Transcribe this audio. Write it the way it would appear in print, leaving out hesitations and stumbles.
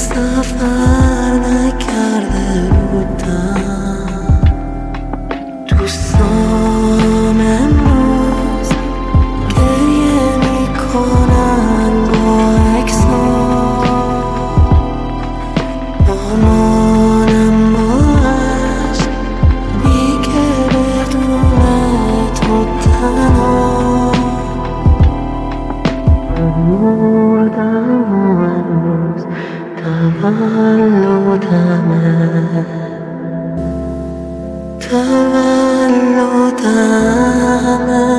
سفر نکرده بودم، دوستان امروز گریه میکنن با عکس‌ها، مامانم با عشق میگه بدون تو تنها مردم و امروز تولدمه